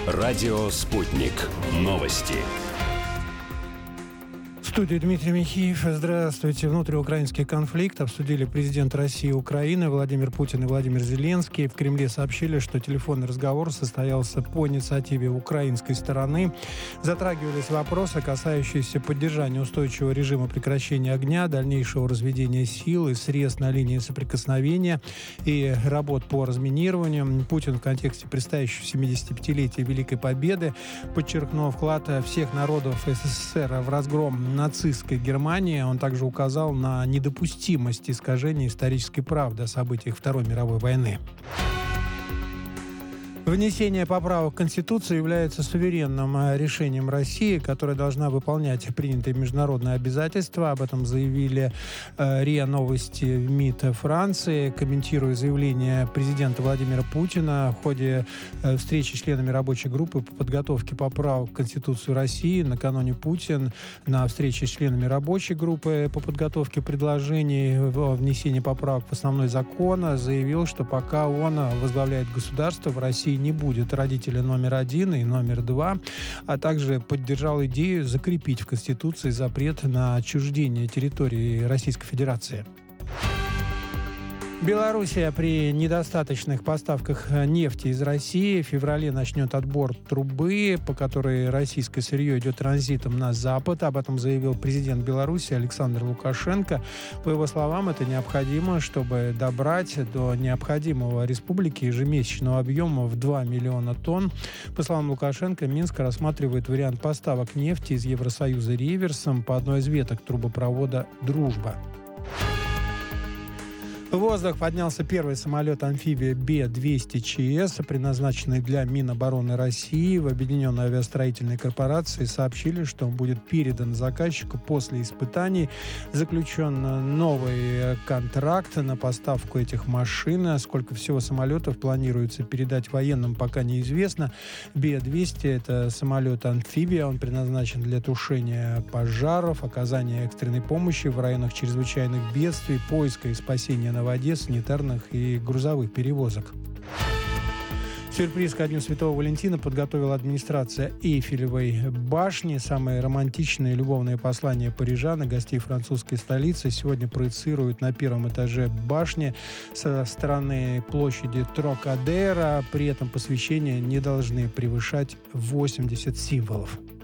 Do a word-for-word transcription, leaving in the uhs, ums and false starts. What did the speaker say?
Радио «Спутник». Новости. В студии Дмитрий Михеев. Здравствуйте. Внутриукраинский конфликт обсудили президент России и Украины Владимир Путин и Владимир Зеленский. В Кремле сообщили, что телефонный разговор состоялся по инициативе украинской стороны. Затрагивались вопросы, касающиеся поддержания устойчивого режима прекращения огня, дальнейшего разведения сил и средств на линии соприкосновения и работ по разминированию. Путин в контексте предстоящего семидесятипятилетия Великой Победы подчеркнул вклад всех народов СССР в разгром нацистской Германии. Он также указал на недопустимость искажения исторической правды о событиях Второй мировой войны. Внесение поправок в Конституцию является суверенным решением России, которая должна выполнять принятые международные обязательства. Об этом заявили э, РИА Новости в МИД Франции, комментируя заявление президента Владимира Путина в ходе э, встречи с членами рабочей группы по подготовке поправок в Конституцию России. Накануне Путин на встрече с членами рабочей группы по подготовке предложений о внесении поправок в основной закон заявил, что пока он возглавляет государство, в России не будет родителя номер один и номер два, а также поддержал идею закрепить в Конституции запрет на отчуждение территории Российской Федерации. Белоруссия при недостаточных поставках нефти из России в феврале начнет отбор трубы, по которой российское сырье идет транзитом на Запад. Об этом заявил президент Беларуси Александр Лукашенко. По его словам, это необходимо, чтобы добрать до необходимого республике ежемесячного объема в два миллиона тонн. По словам Лукашенко, Минск рассматривает вариант поставок нефти из Евросоюза реверсом по одной из веток трубопровода «Дружба». В воздух поднялся первый самолет-амфибия Бе двести ЧС, предназначенный для Минобороны России. В Объединенной авиастроительной корпорации сообщили, что он будет передан заказчику после испытаний. Заключен новый контракт на поставку этих машин. Сколько всего самолетов планируется передать военным, пока неизвестно. Бе двести – это самолет-амфибия. Он предназначен для тушения пожаров, оказания экстренной помощи в районах чрезвычайных бедствий, поиска и спасения на воде, санитарных и грузовых перевозок. Сюрприз ко Дню Святого Валентина подготовила администрация Эйфелевой башни. Самые романтичные любовные послания парижан и гостей французской столицы сегодня проецируют на первом этаже башни со стороны площади Трокадера. При этом посвящения не должны превышать восемьдесят символов.